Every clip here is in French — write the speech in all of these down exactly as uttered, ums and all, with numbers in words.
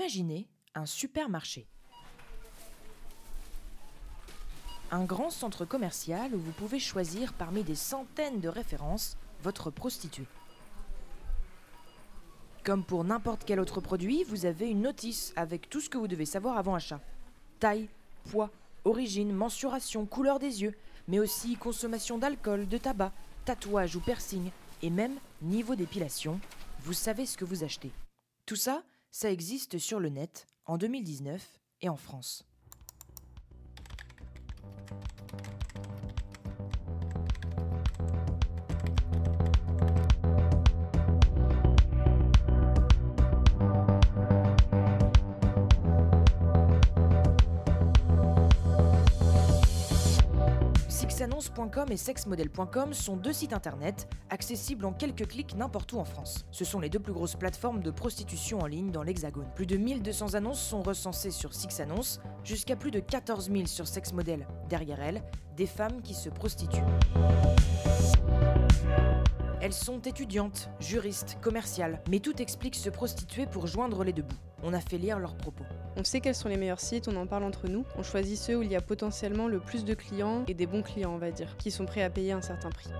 Imaginez un supermarché. Un grand centre commercial où vous pouvez choisir parmi des centaines de références votre prostituée. Comme pour n'importe quel autre produit, vous avez une notice avec tout ce que vous devez savoir avant achat. Taille, poids, origine, mensuration, couleur des yeux, mais aussi consommation d'alcool, de tabac, tatouage ou piercing, et même niveau d'épilation. Vous savez ce que vous achetez. Tout ça, ça existe sur le net en deux mille dix-neuf et en France. sixannonce point com et sexmodel point com sont deux sites internet accessibles en quelques clics n'importe où en France. Ce sont les deux plus grosses plateformes de prostitution en ligne dans l'Hexagone. Plus de mille deux cents annonces sont recensées sur Sixannonce, jusqu'à plus de quatorze mille sur Sexmodel. Derrière elles, des femmes qui se prostituent. Elles sont étudiantes, juristes, commerciales, mais tout explique se prostituer pour joindre les deux bouts. On a fait lire leurs propos. On sait quels sont les meilleurs sites, on en parle entre nous. On choisit ceux où il y a potentiellement le plus de clients et des bons clients, on va dire, qui sont prêts à payer un certain prix.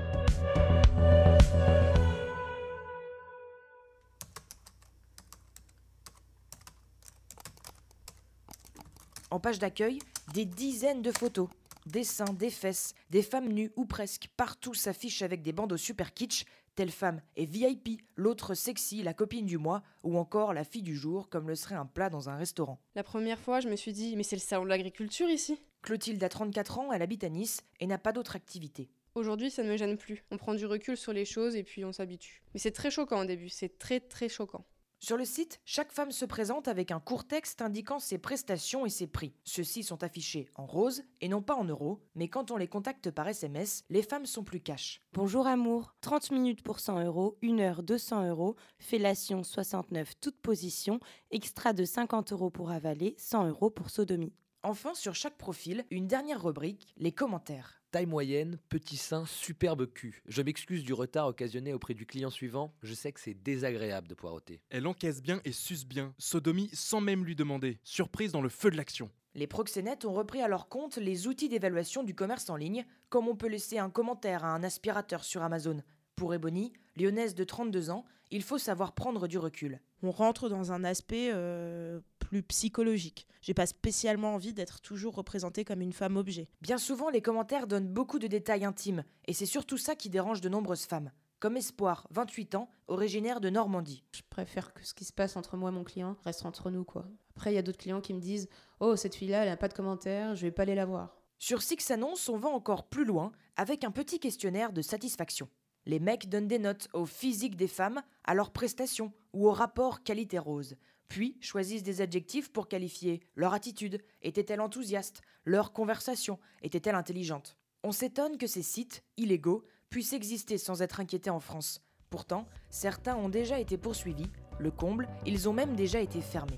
En page d'accueil, des dizaines de photos. Des seins, des fesses, des femmes nues ou presque, partout s'affichent avec des bandeaux super kitsch. Telle femme est V I P, l'autre sexy, la copine du mois, ou encore la fille du jour, comme le serait un plat dans un restaurant. La première fois, je me suis dit, mais c'est le salon de l'agriculture ici ? Clotilde a trente-quatre ans, elle habite à Nice et n'a pas d'autre activité. Aujourd'hui, ça ne me gêne plus. On prend du recul sur les choses et puis on s'habitue. Mais c'est très choquant au début, c'est très très choquant. Sur le site, chaque femme se présente avec un court texte indiquant ses prestations et ses prix. Ceux-ci sont affichés en rose et non pas en euros, mais quand on les contacte par S M S, les femmes sont plus cash. Bonjour amour, trente minutes pour cent euros, une heure deux cents euros, fellation soixante-neuf toute position, extra de cinquante euros pour avaler, cent euros pour sodomie. Enfin, sur chaque profil, une dernière rubrique, les commentaires. Taille moyenne, petit sein, superbe cul. Je m'excuse du retard occasionné auprès du client suivant, je sais que c'est désagréable de poireauter. Elle encaisse bien et suce bien. Sodomie sans même lui demander. Surprise dans le feu de l'action. Les proxénètes ont repris à leur compte les outils d'évaluation du commerce en ligne, comme on peut laisser un commentaire à un aspirateur sur Amazon. Pour Ebony, lyonnaise de trente-deux ans, il faut savoir prendre du recul. On rentre dans un aspect euh, plus psychologique. J'ai pas spécialement envie d'être toujours représentée comme une femme objet. Bien souvent, les commentaires donnent beaucoup de détails intimes, et c'est surtout ça qui dérange de nombreuses femmes. Comme Espoir, vingt-huit ans, originaire de Normandie. Je préfère que ce qui se passe entre moi et mon client reste entre nous, quoi. Après, il y a d'autres clients qui me disent « Oh, cette fille-là, elle n'a pas de commentaires, je vais pas aller la voir. » Sur Sixannonce, on va encore plus loin, avec un petit questionnaire de satisfaction. Les mecs donnent des notes au physique des femmes, à leurs prestations ou au rapport qualité-rose. Puis choisissent des adjectifs pour qualifier leur attitude. Était-elle enthousiaste ? Leur conversation était-elle intelligente ? On s'étonne que ces sites, illégaux, puissent exister sans être inquiétés en France. Pourtant, certains ont déjà été poursuivis. Le comble, ils ont même déjà été fermés.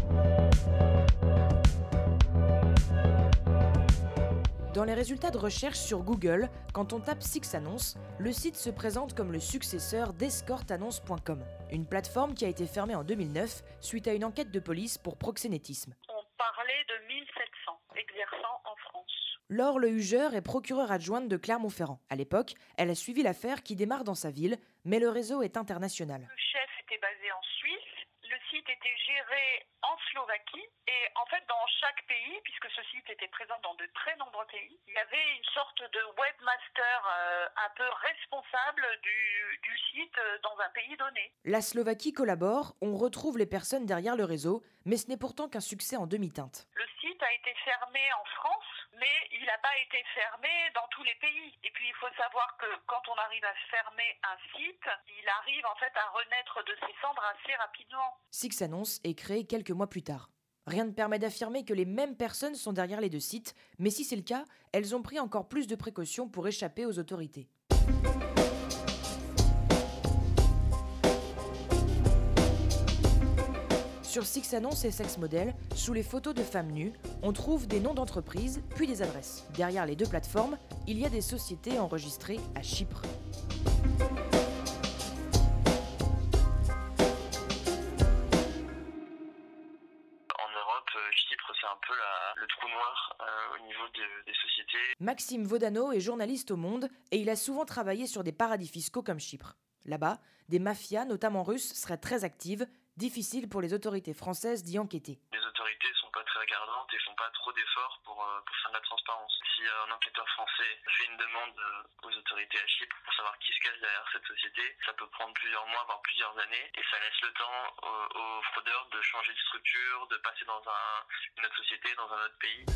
Dans les résultats de recherche sur Google, quand on tape Sixannonce, le site se présente comme le successeur d'escort annonce point com, une plateforme qui a été fermée en deux mille neuf suite à une enquête de police pour proxénétisme. On parlait de mille sept cents exerçant en France. Laure Le Hugeur est procureure adjointe de Clermont-Ferrand. À l'époque, elle a suivi l'affaire qui démarre dans sa ville, mais le réseau est international. Le chef était basé en Suisse. Le site était géré en Slovaquie et en fait dans chaque pays, puisque ce site était présent dans de très nombreux pays, il y avait une sorte de webmaster euh, un peu responsable du, du site dans un pays donné. La Slovaquie collabore, on retrouve les personnes derrière le réseau, mais ce n'est pourtant qu'un succès en demi-teinte. Le site a été fermé en France, mais il n'a pas été fermé dans tous les pays. Et puis il faut savoir que quand on arrive à fermer un site, il arrive en fait à renaître de ses cendres assez rapidement. Sixannonce est créé quelques mois plus tard. Rien ne permet d'affirmer que les mêmes personnes sont derrière les deux sites, mais si c'est le cas, elles ont pris encore plus de précautions pour échapper aux autorités. Sur Sixannonce et Sexmodel, sous les photos de femmes nues, on trouve des noms d'entreprises, puis des adresses. Derrière les deux plateformes, il y a des sociétés enregistrées à Chypre. Chypre, c'est un peu la, le trou noir euh, au niveau de, des sociétés. Maxime Vodano est journaliste au Monde et il a souvent travaillé sur des paradis fiscaux comme Chypre. Là-bas, des mafias, notamment russes, seraient très actives, difficile pour les autorités françaises d'y enquêter. Les autorités sont pas très regardantes et font pas trop d'efforts pour, euh, pour faire de la transparence. Si euh, un enquêteur français fait une demande euh, aux autorités à Chypre pour savoir qui se cache derrière cette société, ça peut prendre plusieurs mois, voire plusieurs années, et ça laisse le temps aux, aux fraudeurs de changer de structure, de passer dans un, une autre société, dans un autre pays.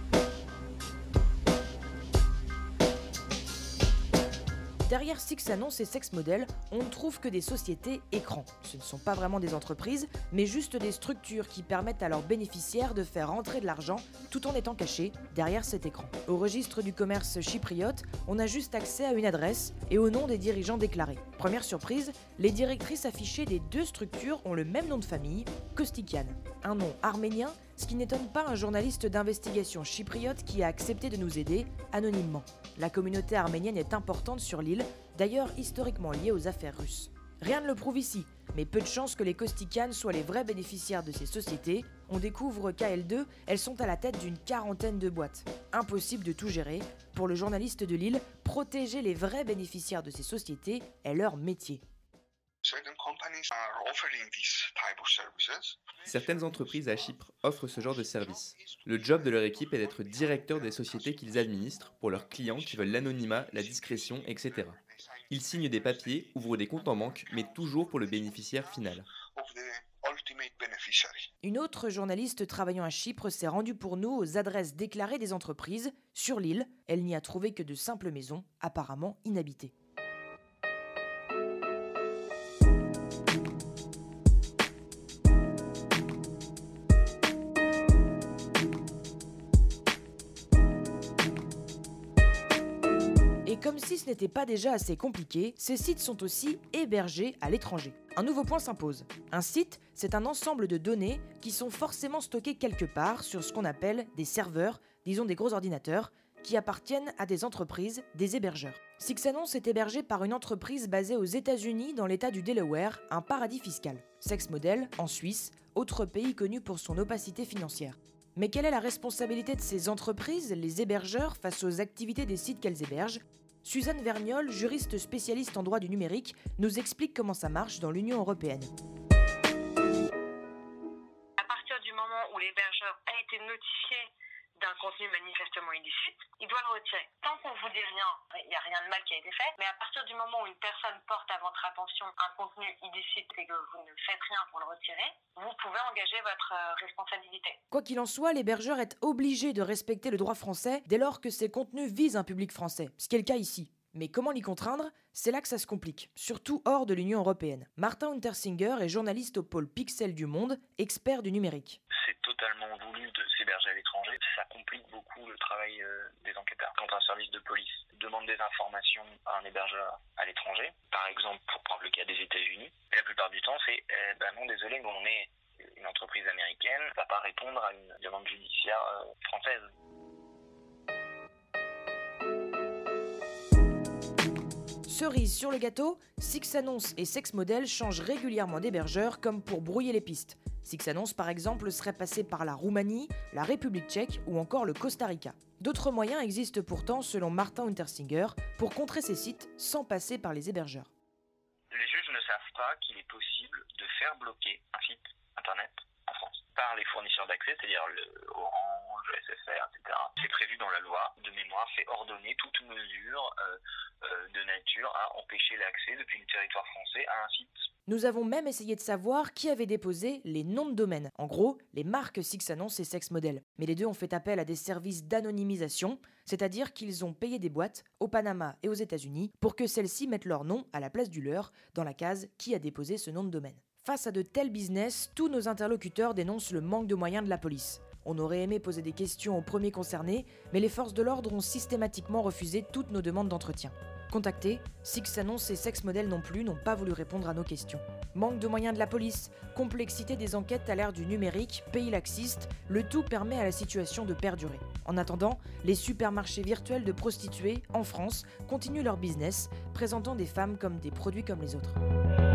Derrière Six Annonces et Sex Model, on ne trouve que des sociétés écrans. Ce ne sont pas vraiment des entreprises, mais juste des structures qui permettent à leurs bénéficiaires de faire rentrer de l'argent tout en étant cachés derrière cet écran. Au registre du commerce chypriote, on a juste accès à une adresse et au nom des dirigeants déclarés. Première surprise, les directrices affichées des deux structures ont le même nom de famille, Kostikian. Un nom arménien, ce qui n'étonne pas un journaliste d'investigation chypriote qui a accepté de nous aider anonymement. La communauté arménienne est importante sur l'île, d'ailleurs historiquement liée aux affaires russes. Rien ne le prouve ici, mais peu de chances que les Kostikian soient les vrais bénéficiaires de ces sociétés. On découvre qu'à elles deux, elles sont à la tête d'une quarantaine de boîtes. Impossible de tout gérer. Pour le journaliste de l'île, protéger les vrais bénéficiaires de ces sociétés est leur métier. Certaines entreprises à Chypre offrent ce genre de service. Le job de leur équipe est d'être directeur des sociétés qu'ils administrent pour leurs clients qui veulent l'anonymat, la discrétion, et cetera. Ils signent des papiers, ouvrent des comptes en banque, mais toujours pour le bénéficiaire final. Une autre journaliste travaillant à Chypre s'est rendue pour nous aux adresses déclarées des entreprises. Sur l'île, elle n'y a trouvé que de simples maisons, apparemment inhabitées. Et comme si ce n'était pas déjà assez compliqué, ces sites sont aussi hébergés à l'étranger. Un nouveau point s'impose. Un site, c'est un ensemble de données qui sont forcément stockées quelque part sur ce qu'on appelle des serveurs, disons des gros ordinateurs, qui appartiennent à des entreprises, des hébergeurs. Six Annonces est hébergé par une entreprise basée aux États-Unis dans l'état du Delaware, un paradis fiscal. Sex Model, en Suisse, autre pays connu pour son opacité financière. Mais quelle est la responsabilité de ces entreprises, les hébergeurs, face aux activités des sites qu'elles hébergent ? Suzanne Vergnol, juriste spécialiste en droit du numérique, nous explique comment ça marche dans l'Union européenne. À partir du moment où l'hébergeur a été notifié d'un contenu manifestement illicite, il doit le retirer. Tant qu'on ne vous dit rien, il n'y a rien de mal qui a été fait, mais à partir du moment où une personne porte à votre attention un contenu illicite et que vous ne faites rien pour le retirer, vous pouvez engager votre responsabilité. Quoi qu'il en soit, l'hébergeur est obligé de respecter le droit français dès lors que ses contenus visent un public français, ce qui est le cas ici. Mais comment l'y contraindre ? C'est là que ça se complique, surtout hors de l'Union européenne. Martin Untersinger est journaliste au pôle Pixel du Monde, expert du numérique. C'est totalement voulu de s'héberger à l'étranger. Ça complique beaucoup le travail euh, des enquêteurs. Quand un service de police demande des informations à un hébergeur à l'étranger, par exemple pour prendre le cas des États-Unis, la plupart du temps c'est eh ben non désolé, nous on est une entreprise américaine, on ne va pas répondre à une demande judiciaire euh, française. Cerise sur le gâteau, Six Annonces et Sex Model changent régulièrement d'hébergeur comme pour brouiller les pistes. Six Annonces par exemple serait passé par la Roumanie, la République tchèque ou encore le Costa Rica. D'autres moyens existent pourtant selon Martin Untersinger pour contrer ces sites sans passer par les hébergeurs. Les juges ne savent pas qu'il est possible de faire bloquer un site internet en France par les fournisseurs d'accès, c'est-à-dire le Orange, le S F R, et cetera. C'est prévu dans la loi. De mémoire, c'est ordonné toute mesure euh, euh, de nature à empêcher l'accès depuis le territoire français à un site. Nous avons même essayé de savoir qui avait déposé les noms de domaine, en gros, les marques Six Annonces et Sex Model. Mais les deux ont fait appel à des services d'anonymisation, c'est-à-dire qu'ils ont payé des boîtes au Panama et aux États-Unis pour que celles-ci mettent leur nom à la place du leur dans la case qui a déposé ce nom de domaine. Face à de tels business, tous nos interlocuteurs dénoncent le manque de moyens de la police. On aurait aimé poser des questions aux premiers concernés, mais les forces de l'ordre ont systématiquement refusé toutes nos demandes d'entretien. Contactés, Six Annonces et Sex Model non plus n'ont pas voulu répondre à nos questions. Manque de moyens de la police, complexité des enquêtes à l'ère du numérique, pays laxiste, le tout permet à la situation de perdurer. En attendant, les supermarchés virtuels de prostituées, en France, continuent leur business, présentant des femmes comme des produits comme les autres.